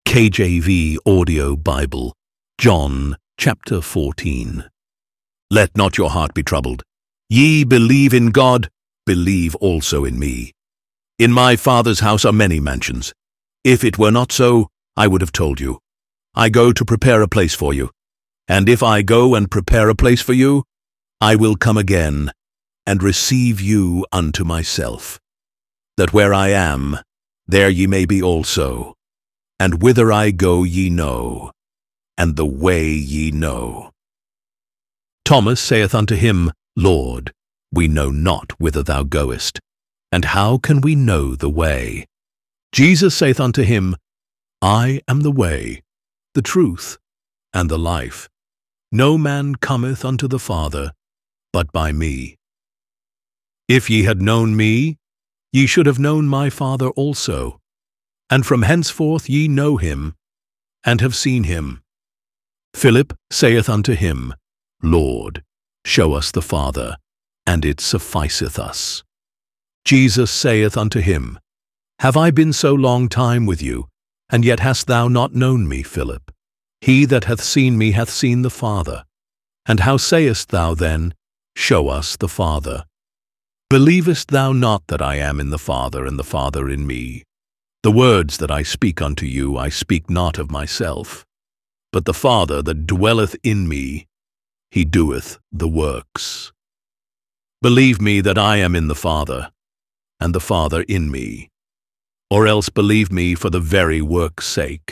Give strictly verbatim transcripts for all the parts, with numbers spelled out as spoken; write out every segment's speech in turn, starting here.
K J V Audio Bible, John chapter fourteen. Let not your heart be troubled. Ye believe in God, believe also in me. In my Father's house are many mansions. If it were not so, I would have told you. I go to prepare a place for you. And if I go and prepare a place for you, I will come again and receive you unto myself, that where I am, there ye may be also. And whither I go ye know, and the way ye know. Thomas saith unto him, Lord, we know not whither thou goest, and how can we know the way? Jesus saith unto him, I am the way, the truth, and the life. No man cometh unto the Father, but by me. If ye had known me, ye should have known my Father also. And from henceforth ye know him, and have seen him. Philip saith unto him, Lord, show us the Father, and it sufficeth us. Jesus saith unto him, Have I been so long time with you, and yet hast thou not known me, Philip? He that hath seen me hath seen the Father. And how sayest thou then, Show us the Father? Believest thou not that I am in the Father, and the Father in me? The words that I speak unto you I speak not of myself, but the Father that dwelleth in me, he doeth the works. Believe me that I am in the Father, and the Father in me, or else believe me for the very work's sake.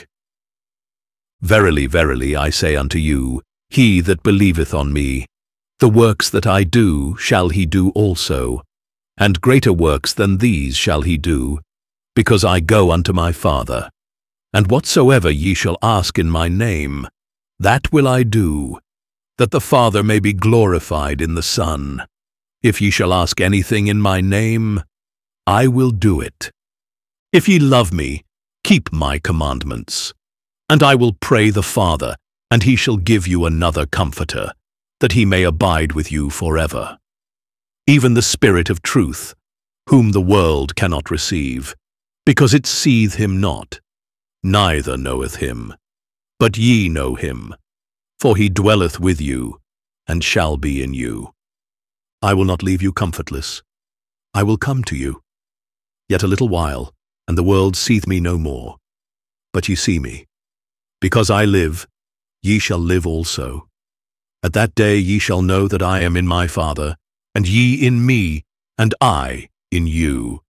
Verily, verily, I say unto you, he that believeth on me, the works that I do shall he do also, and greater works than these shall he do, because I go unto my Father. And whatsoever ye shall ask in my name, that will I do, that the Father may be glorified in the Son. If ye shall ask anything in my name, I will do it. If ye love me, keep my commandments. And I will pray the Father, and he shall give you another Comforter, that he may abide with you forever. Even the Spirit of truth, whom the world cannot receive, because it seeth him not, neither knoweth him. But ye know him, for he dwelleth with you, and shall be in you. I will not leave you comfortless. I will come to you. Yet a little while, and the world seeth me no more. But ye see me. Because I live, ye shall live also. At that day ye shall know that I am in my Father, and ye in me, and I in you.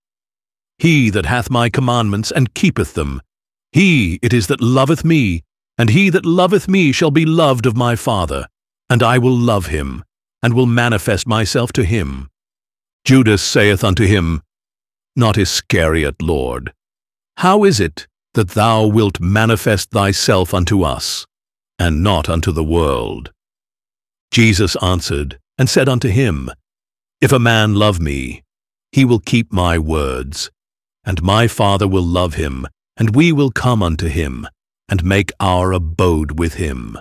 He that hath my commandments and keepeth them, he it is that loveth me, and he that loveth me shall be loved of my Father, and I will love him, and will manifest myself to him. Judas saith unto him, Not Iscariot, Lord, how is it that thou wilt manifest thyself unto us, and not unto the world? Jesus answered, and said unto him, If a man love me, he will keep my words, and my Father will love him, and we will come unto him, and make our abode with him.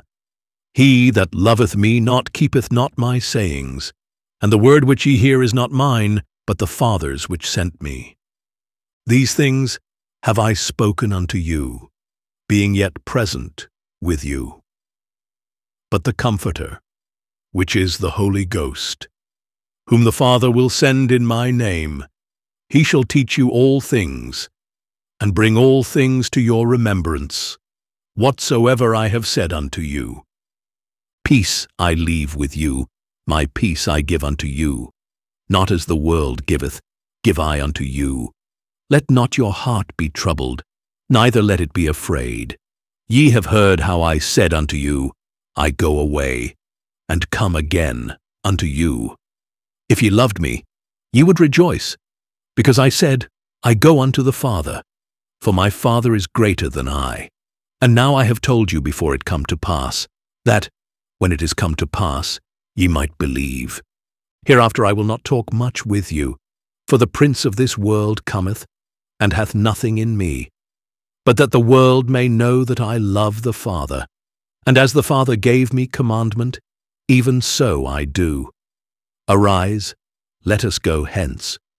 He that loveth me not keepeth not my sayings, and the word which ye hear is not mine, but the Father's which sent me. These things have I spoken unto you, being yet present with you. But the Comforter, which is the Holy Ghost, whom the Father will send in my name, he shall teach you all things, and bring all things to your remembrance, whatsoever I have said unto you. Peace I leave with you, my peace I give unto you. Not as the world giveth, give I unto you. Let not your heart be troubled, neither let it be afraid. Ye have heard how I said unto you, I go away, and come again unto you. If ye loved me, ye would rejoice, because I said, I go unto the Father, for my Father is greater than I. And now I have told you before it come to pass, that, when it is come to pass, ye might believe. Hereafter I will not talk much with you, for the prince of this world cometh, and hath nothing in me. But that the world may know that I love the Father, and as the Father gave me commandment, even so I do. Arise, let us go hence.